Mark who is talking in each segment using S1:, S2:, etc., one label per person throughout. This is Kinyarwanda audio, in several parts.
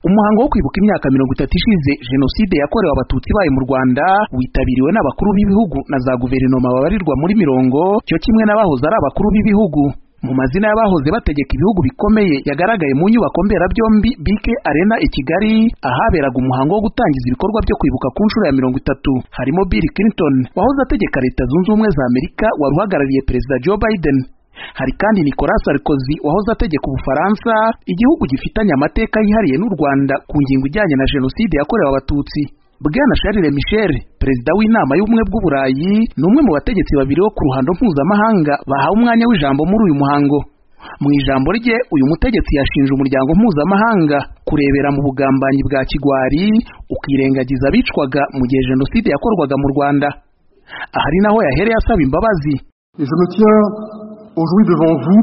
S1: Umuhango wo kwibuka imyaka 30 ishize jenoside yakorewe abatutsi baye mu Rwanda witabiriwe n'abakuru b'ibihugu na za guverinoma babarirwa muri mirongo cyo kimwe n'abahoze ari abakuru b'ibihugu. Mu mazina y'abahoze bategeka ibihugu bikomeye yagaragaye mu nyubako mberabyombi BK Arena i Kigali ahaberaga umuhango wo gutangiza ibikorwa byo kwibuka ku nshuro ya 30 harimo Bill Clinton wahoze ategeka Leta Zunze Ubumwe za Amerika wari uhagarariye Perezida Joe Biden. Hari kandi Nicolas Sarkozy wahoze ategeka Ubufaransa, igihugu gifitanye amateka yihariye n'u Rwanda ku ngingo ijyanye na jenoside yakorewe abatutsi. Bwana Charles Michel, perezida w'inama y'ubumwe bw'Uburayi, n'umwe mu bategetsi babiri bo ku ruhando mpuzamahanga bahawe umwanya w'ijambo muri uyu muhango. Mu ijambo rye uyu mutegetsi yashinje umuryango mpuzamahanga kurebera mu bugambanyi bwa kigwari ukirengagiza abicwaga mu gihe jenoside yakorwaga mu Rwanda. Ahari naho yahereye asaba imbabazi.
S2: Je me tiens aujourd'hui devant vous.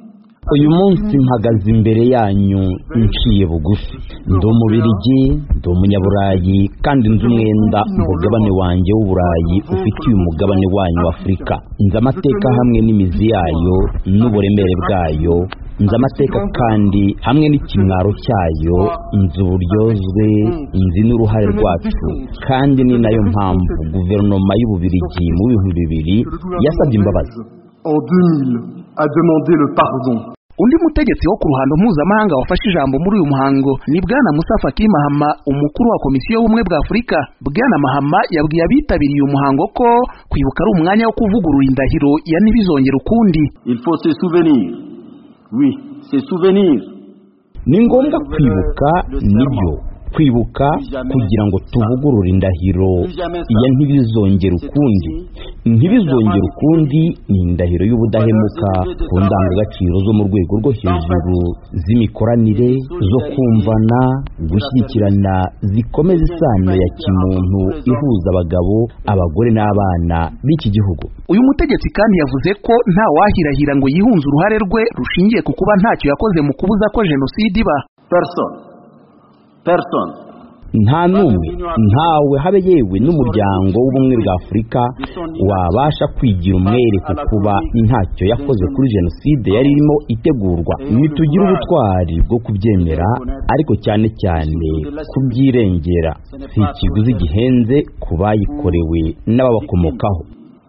S3: Uyu munsi mpagaze imbere yanyu nciye bugufi. Ndi umubirigi, ndi umunyaburayi kandi nzi umwenda umugabane wanjye w'Uburayi ufitiye umugabane wanyu w'Afurika. Nzi amateka hamwe n'imizi yayo n'uburemere bwayo. Nzi amateka kandi hamwe n'ikimwaro cyayo, nzi uburyozwe, nzi n'uruhare rwacu, kandi ni nayo mpamvu guverinoma y'Ububirigi mu 2000 yasabye imbabazi.
S2: En 2000 a demandé le pardon.
S1: Undi mutegetsi wo ku ruhando mpuzamahanga wafashe ijambo muri uyu muhango ni Bwana Musa Faki Mahamat, umukuru wa Komisiyo y'Ubumwe bwa Afurika. Bwana Mahamat yabwiye abitabiriye umuhango ko kwibuka ari umwanya wo kuvugurura indahiro ya ntibizongera ukundi.
S4: Il faut se souvenir. Oui, se souvenir.
S3: Ni ngombwa kwibuka, nibyo kwibuka kugira ngo tuvugurure indahiro ya ntibizongera ukundi. Ntibizongera ukundi ni indahiro y'ubudahemuka ku ndangagaciro zo mu rwego rwo hejuru z'imikoranire, zo kumvana, gushyigikirana, zikomeza isano ya kimuntu ihuza abagabo, abagore n'abana b'iki gihugu.
S1: Uyu mutegetsi kandi yavuze ko nta wahirahira ngo yihunze uruhare rwe rushingiye ku kuba ntacyo yakoze mu kubuza ko jenoside iba.
S4: Personne.
S3: Nta n'umwe, ntawe habe yewe n'umuryango w'ubumwe bwa Afurika wabasha kwigira umwere ku kuba ntacyo yakoze kuri jenoside yari irimo itegurwa. Nitugira ubutwari bwo kubyemera, ariko cyane cyane kubyirengera. Si ikiguzi gihenze ku bayikorewe n'ababakomokaho.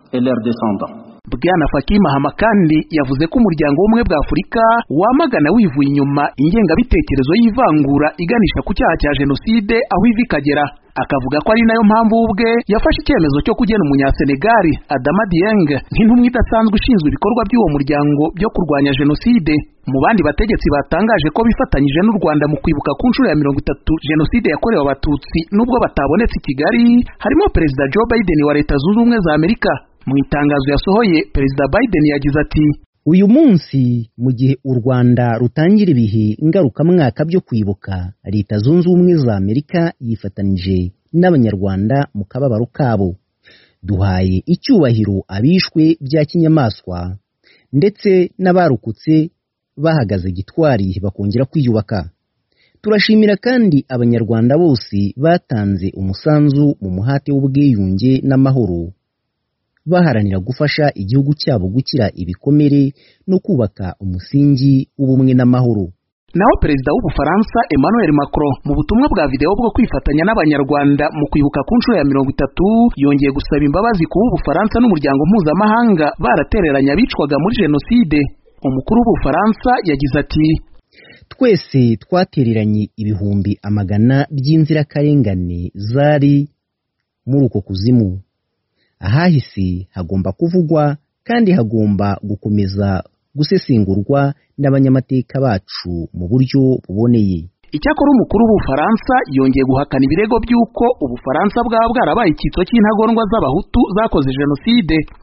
S1: Bwana Faki Mahamat kandi yavuze ko umuryango w'ubumwe bwa Afurika wamagana wivuye inyuma ingengabitekerezo y'ivangura iganisha ku cyaha cya jenoside aho iva ikagera. Akavuga ko ari nayo mpamvu ubwe yafashe icyemezo cyo kugena umunyasenegali Adama Dieng nk'intumwa idasanzwe ishinzwe ibikorwa by'uwo muryango byo kurwanya jenoside. Mu bandi bategetsi batangaje ko bifatanyije n'u Rwanda mu kwibuka ku nshuro ya 30 jenoside yakorewe abatutsi nubwo batabonetse i Kigali harimo Perezida Joe Biden wa Leta Zunze Ubumwe za Amerika. Mu itangazo yasohoye, Perezida Biden yagize ati:
S5: uyu munsi mu gihe u Rwanda rutangira ibihe ngarukamwaka byo kwibuka, Leta Zunze Ubumwe za Amerika yifatanije n'abanyarwanda mu kababaro kabo. Duhaye icyubahiro abishwe bya kinyamaswa ndetse n'abarukutse bahagaze gitwari bakongera kwiyubaka. Turashimira kandi abanyarwanda bose batanze umusanzu mu muhate w'ubwiyunge n'amahoro, baharanira gufasha igihugu cyabo gukira ibikomere no kubaka umusingi w'ubumwe n'amahoro.
S1: Naho Perezida w'Ubufaransa Emmanuel Macron mu butumwa bwa video bwo kwifatanya n'abanyarwanda mu kwibuka ku nshuro ya 30 yongeye gusaba imbabazi ku Bufaransa n'umuryango mpuzamahanga baratereranya abicwaga muri jenoside. Umukuru w'Ubufaransa yagize ati:
S5: twese twatereranye ibihumbi amagana by'inzirakarengane zari muri uko kuzimu. Ahahise hagomba kuvugwa kandi hagomba gukomeza gusesengurwa n'abanyamateka bacu mu buryo buboneye.
S1: Icyakora umukuru w'Ubufaransa yongeye guhakana ibirego by'uko Ubufaransa bwaba bwarabaye icyitso cy'intagondwa z'abahutu zakoze jenoside.